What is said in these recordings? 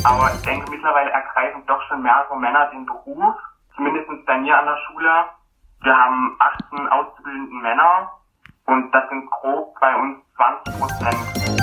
Aber ich denke, mittlerweile ergreifen doch schon mehrere Männer den Beruf, zumindest bei mir an der Schule. Wir haben 18 auszubildende Männer und das sind grob bei uns 20%.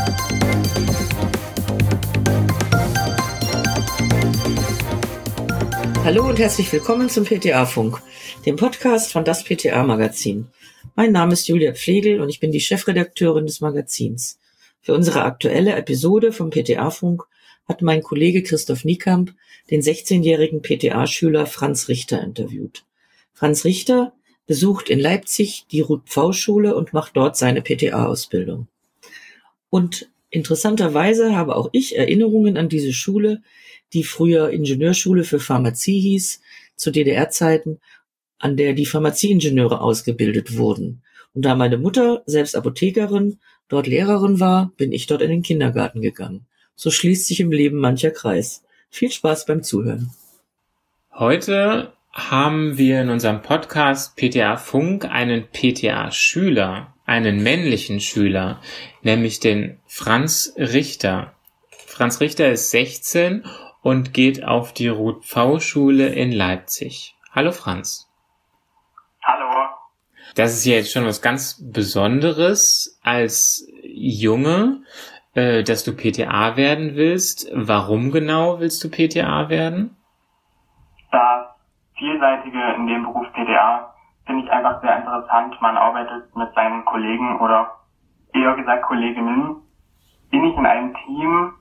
Hallo und herzlich willkommen zum PTA-Funk, dem Podcast von das PTA-Magazin. Mein Name ist Julia Pflegel und ich bin die Chefredakteurin des Magazins. Für unsere aktuelle Episode vom PTA-Funk hat mein Kollege Christoph Niekamp den 16-jährigen PTA-Schüler Franz Richter interviewt. Franz Richter besucht in Leipzig die Ruth-Pfau-Schule und macht dort seine PTA-Ausbildung. Und interessanterweise habe auch ich Erinnerungen an diese Schule, die früher Ingenieurschule für Pharmazie hieß, zu DDR-Zeiten, an der die Pharmazieingenieure ausgebildet wurden. Und da meine Mutter, selbst Apothekerin, dort Lehrerin war, bin ich dort in den Kindergarten gegangen. So schließt sich im Leben mancher Kreis. Viel Spaß beim Zuhören. Heute haben wir in unserem Podcast PTA Funk einen PTA-Schüler, einen männlichen Schüler, nämlich den Franz Richter. Franz Richter ist 16 und geht auf die Ruth-Pfau-Schule in Leipzig. Hallo Franz. Hallo. Das ist ja jetzt schon was ganz Besonderes als Junge, dass du PTA werden willst. Warum genau willst du PTA werden? Das Vielseitige in dem Beruf PTA finde ich einfach sehr interessant. Man arbeitet mit seinen Kollegen oder eher gesagt Kolleginnen innig in einem Team.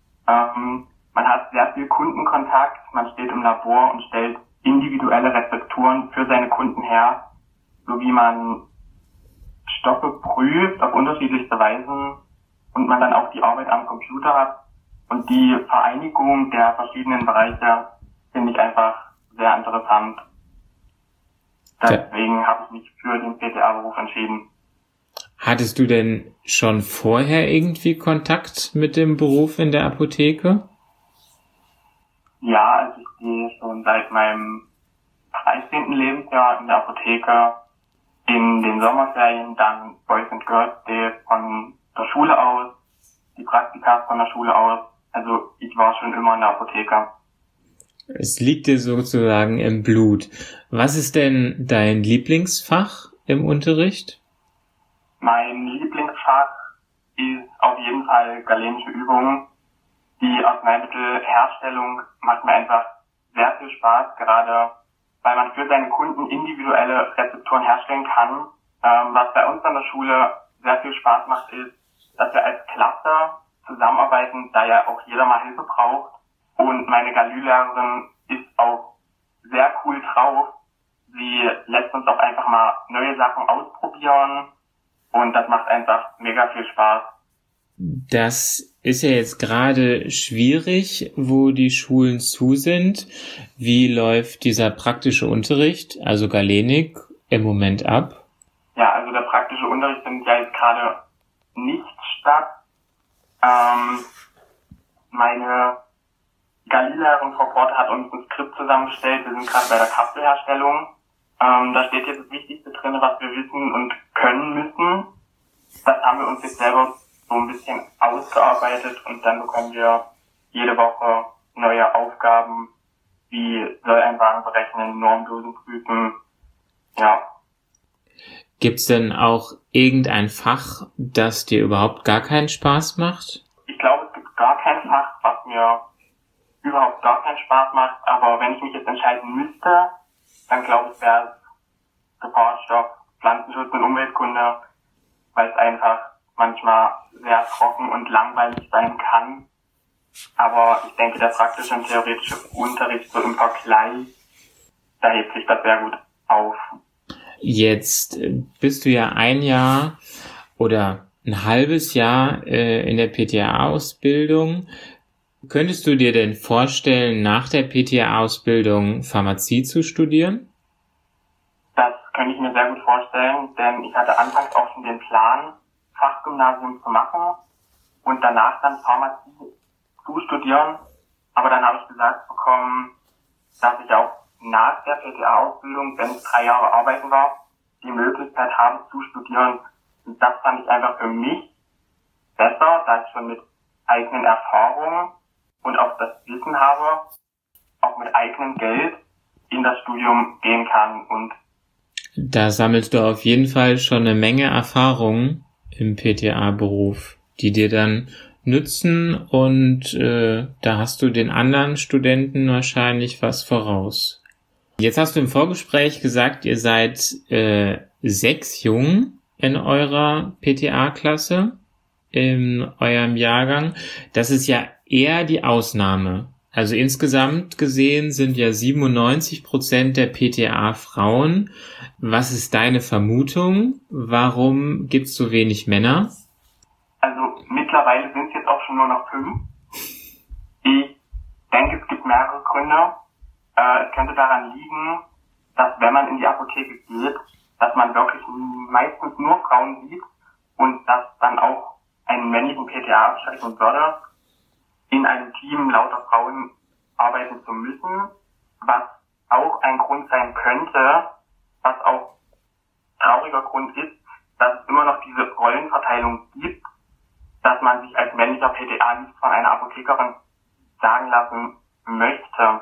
Man hat sehr viel Kundenkontakt. Man steht im Labor und stellt individuelle Rezepturen für seine Kunden her, sowie man Stoffe prüft auf unterschiedlichste Weisen und man dann auch die Arbeit am Computer hat. Und die Vereinigung der verschiedenen Bereiche finde ich einfach sehr interessant. Deswegen habe ich mich für den PTA-Beruf entschieden. Hattest du denn schon vorher irgendwie Kontakt mit dem Beruf in der Apotheke? Ja, also ich gehe schon seit meinem 13. Lebensjahr in der Apotheke. In den Sommerferien dann Boys and Girls Day von der Schule aus, die Praktika von der Schule aus. Also ich war schon immer in der Apotheke. Es liegt dir sozusagen im Blut. Was ist denn dein Lieblingsfach im Unterricht? Mein Lieblingsfach ist auf jeden Fall galenische Übungen. Die Arzneimittelherstellung macht mir einfach sehr viel Spaß, gerade weil man für seine Kunden individuelle Rezepturen herstellen kann. Was bei uns an der Schule sehr viel Spaß macht, ist, dass wir als Klasse zusammenarbeiten, da ja auch jeder mal Hilfe braucht. Und meine Galü-Lehrerin ist auch sehr cool drauf. Sie lässt uns auch einfach mal neue Sachen ausprobieren und das macht einfach mega viel Spaß. Das ist ja jetzt gerade schwierig, wo die Schulen zu sind. Wie läuft dieser praktische Unterricht, also Galenik, im Moment ab? Ja, also der praktische Unterricht findet ja jetzt gerade nicht statt. Meine Galilehrerin Frau Porte hat uns ein Skript zusammengestellt. Wir sind gerade bei der Kapselherstellung. Da steht jetzt das Wichtigste drin, was wir wissen und können müssen. Das haben wir uns jetzt selber so ein bisschen ausgearbeitet und dann bekommen wir jede Woche neue Aufgaben, wie soll ein Wagen berechnen, Normdosen prüfen, ja. Gibt's denn auch irgendein Fach, das dir überhaupt gar keinen Spaß macht? Ich glaube, es gibt gar kein Fach, was mir überhaupt gar keinen Spaß macht, aber wenn ich mich jetzt entscheiden müsste, dann glaube ich, wäre es Gefahrstoff, Pflanzenschutz und Umweltkunde, weil es einfach manchmal sehr trocken und langweilig sein kann. Aber ich denke, der praktische und theoretische Unterricht so im Vergleich, da hebt sich das sehr gut auf. Jetzt bist du ja ein Jahr oder ein halbes Jahr in der PTA-Ausbildung. Könntest du dir denn vorstellen, nach der PTA-Ausbildung Pharmazie zu studieren? Das könnte ich mir sehr gut vorstellen, denn ich hatte anfangs auch schon den Plan, Fachgymnasium zu machen und danach dann Pharmazie zu studieren. Aber dann habe ich gesagt bekommen, dass ich auch nach der PTA-Ausbildung, wenn ich 3 Jahre arbeiten war, die Möglichkeit habe zu studieren. Und das fand ich einfach für mich besser, da ich schon mit eigenen Erfahrungen und auch das Wissen habe, auch mit eigenem Geld in das Studium gehen kann. Und da sammelst du auf jeden Fall schon eine Menge Erfahrung im PTA-Beruf, die dir dann nützen, und da hast du den anderen Studenten wahrscheinlich was voraus. Jetzt hast du im Vorgespräch gesagt, ihr seid 6 Jungen in eurer PTA-Klasse, in eurem Jahrgang. Das ist ja eher die Ausnahme. Also insgesamt gesehen sind ja 97% der PTA Frauen. Was ist deine Vermutung? Warum gibt es so wenig Männer? Also mittlerweile sind es jetzt auch schon nur noch 5. Ich denke, es gibt mehrere Gründe. Es könnte daran liegen, dass wenn man in die Apotheke geht, dass man wirklich meistens nur Frauen sieht und dass dann auch einen männlichen PTA abschrecken würde, in einem Team lauter Frauen arbeiten zu müssen, was auch ein Grund sein könnte, was auch trauriger Grund ist, dass es immer noch diese Rollenverteilung gibt, dass man sich als männlicher PTA nicht von einer Apothekerin sagen lassen möchte.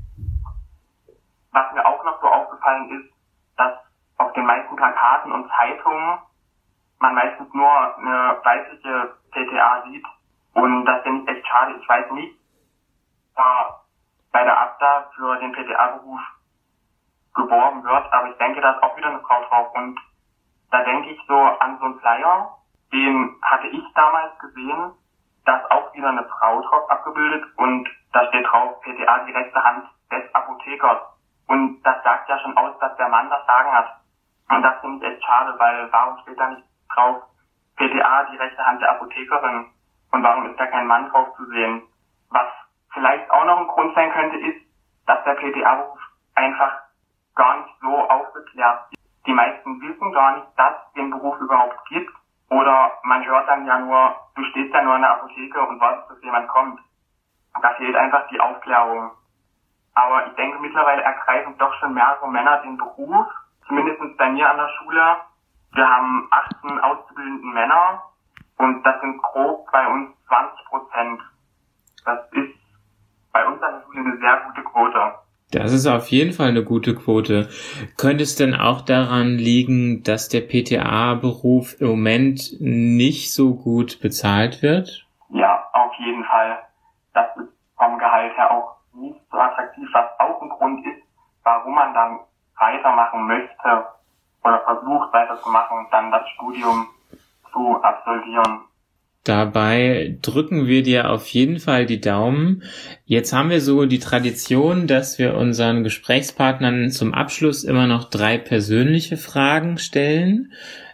Was mir auch noch so aufgefallen ist, dass auf den meisten Plakaten und Zeitungen man meistens nur eine weibliche PTA sieht. Und das finde ich echt schade. Ich weiß nicht, da bei der ABDA für den PTA-Beruf geworben wird, aber ich denke, da ist auch wieder eine Frau drauf. Und da denke ich so an so einen Flyer, den hatte ich damals gesehen, da ist auch wieder eine Frau drauf abgebildet und da steht drauf PTA, die rechte Hand des Apothekers. Und das sagt ja schon aus, dass der Mann das Sagen hat. Und das finde ich echt schade, weil warum steht da nicht drauf PTA, die rechte Hand der Apothekerin? Und warum ist da kein Mann drauf zu sehen? Was vielleicht auch noch ein Grund sein könnte, ist, dass der PTA-Beruf einfach gar nicht so aufgeklärt ist. Die meisten wissen gar nicht, dass es den Beruf überhaupt gibt. Oder man hört dann ja nur, du stehst ja nur in der Apotheke und wartest, bis jemand kommt. Da fehlt einfach die Aufklärung. Aber ich denke, mittlerweile ergreifen doch schon mehrere Männer den Beruf. Zumindest bei mir an der Schule. Wir haben 18 auszubildende Männer. Und das sind grob bei uns 20%. Das ist bei uns an der Schule eine sehr gute Quote. Das ist auf jeden Fall eine gute Quote. Könnte es denn auch daran liegen, dass der PTA-Beruf im Moment nicht so gut bezahlt wird? Ja, auf jeden Fall. Das ist vom Gehalt her auch nicht so attraktiv, was auch ein Grund ist, warum man dann weitermachen möchte oder versucht weiterzumachen und dann das Studium zu absolvieren. Dabei drücken wir dir auf jeden Fall die Daumen. Jetzt haben wir so die Tradition, dass wir unseren Gesprächspartnern zum Abschluss immer noch 3 persönliche Fragen stellen.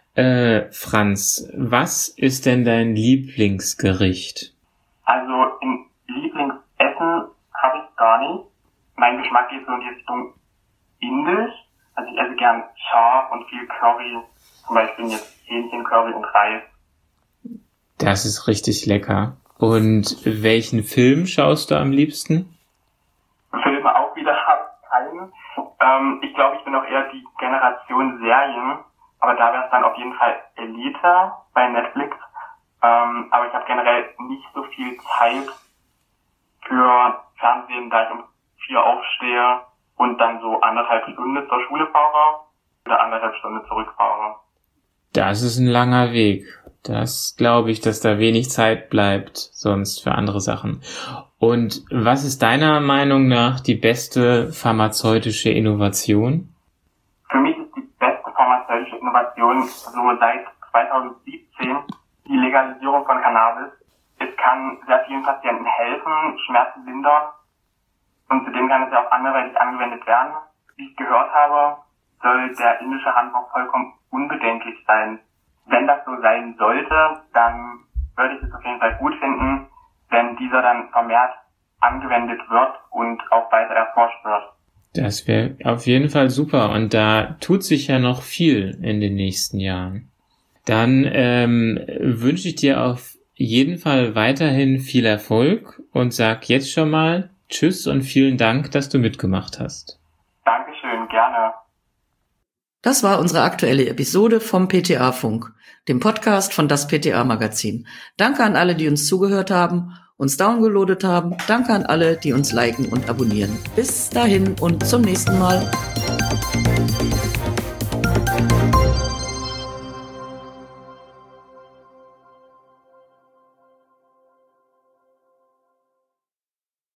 Franz, was ist denn dein Lieblingsgericht? Also ein Lieblingsessen habe ich gar nicht. Mein Geschmack geht so in die Richtung indisch. Also ich esse gern scharf und viel Curry. Zum Beispiel jetzt Hähnchencurry und Reis. Das ist richtig lecker. Und welchen Film schaust du am liebsten? Filme auch wieder habe ich keinen. Ich glaube, ich bin auch eher die Generation Serien. Aber da wäre es dann auf jeden Fall Elite bei Netflix. Aber ich habe generell nicht so viel Zeit für Fernsehen, da ich um 4 aufstehe und dann so 1,5 Stunden zur Schule fahre oder 1,5 Stunden zurückfahre. Das ist ein langer Weg. Das glaube ich, dass da wenig Zeit bleibt sonst für andere Sachen. Und was ist deiner Meinung nach die beste pharmazeutische Innovation? Für mich ist die beste pharmazeutische Innovation so seit 2017 die Legalisierung von Cannabis. Es kann sehr vielen Patienten helfen, Schmerzen lindern und zudem kann es ja auch anderweitig angewendet werden. Wie ich gehört habe, soll der indische Hanf vollkommen unbedenklich sein. Wenn das so sein sollte, dann würde ich es auf jeden Fall gut finden, wenn dieser dann vermehrt angewendet wird und auch weiter erforscht wird. Das wäre auf jeden Fall super und da tut sich ja noch viel in den nächsten Jahren. Dann wünsche ich dir auf jeden Fall weiterhin viel Erfolg und sag jetzt schon mal Tschüss und vielen Dank, dass du mitgemacht hast. Dankeschön, gerne. Das war unsere aktuelle Episode vom PTA Funk, dem Podcast von das PTA Magazin. Danke an alle, die uns zugehört haben uns downgeloadet haben. Danke an alle, die uns liken und abonnieren. Bis dahin und zum nächsten Mal.